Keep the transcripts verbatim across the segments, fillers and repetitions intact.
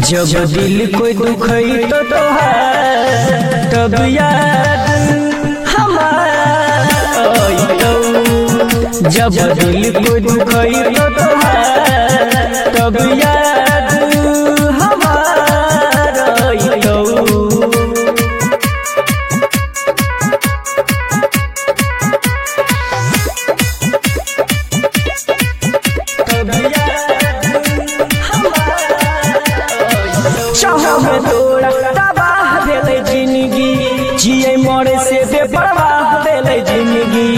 जब दिल कोई दुखई तो तोहार तब याद हमार आइतो। जब दिल कोई दुखई तो तोहार तब याद हमार आइतो। चाह में तोड़ा तबाह भेले जिंदगी, जिए मरे से बेपरवाह भेले जिंदगी।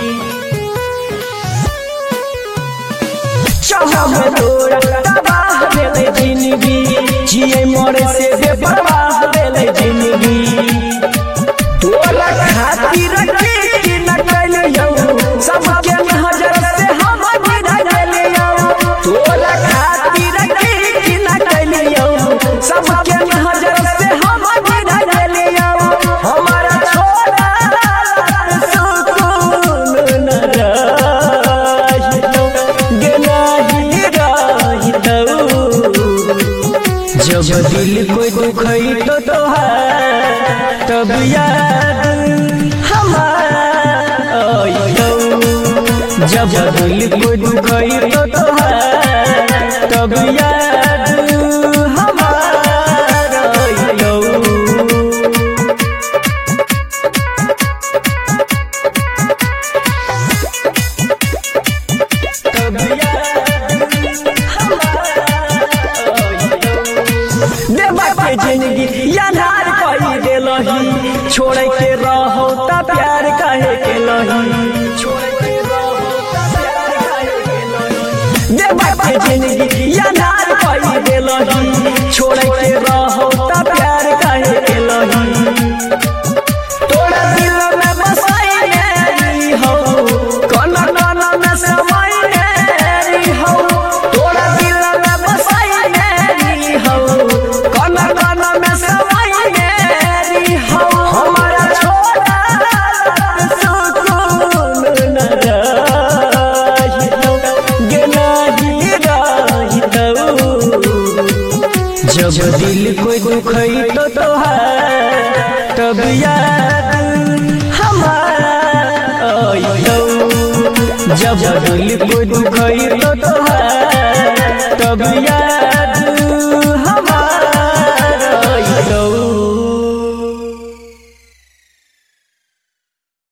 चाह में तोड़ा तबाह भेले जिंदगी, जिए मरे से बेपरवाह भेले जिंदगी। तोरा खातिर की न कलियो सबके नजर से हम गिरा देलियो। तोरा खातिर की न कलियो सबके नजर से हम गिरा देलियो। हमारा छोरा सुकून न रहितो गे नाही रहितो। जब दिल कोई दुखई तो तोहार तब याद हमार आइतो। जब दिल कोई दुखई तो तोहार तब याद हमार आइतो। तब याद हमार आइतो। देवा के जिंदगी यार कही देलही, छोड़े के रहो ता प्यार काहे के लही। छोड़े के रहो ता प्यार काहे के लही। देवा के जिंदगी यार कही देलही, छोड़े के रहो ता प्यार काहे के लही। तोरा दिल में बसाई मेरी हो कौन कौन में समाई मेरी हो। तोरा दिल में बसाई मेरी हो कौन कौन में समाई मेरी हो। हमारा छोरा सुकून न रहितो गे नाही रहितो। जब दिल कोई दुखई तो तोहार तब याद हमार आइतो। जब दिल कोई दुखई तो तोहार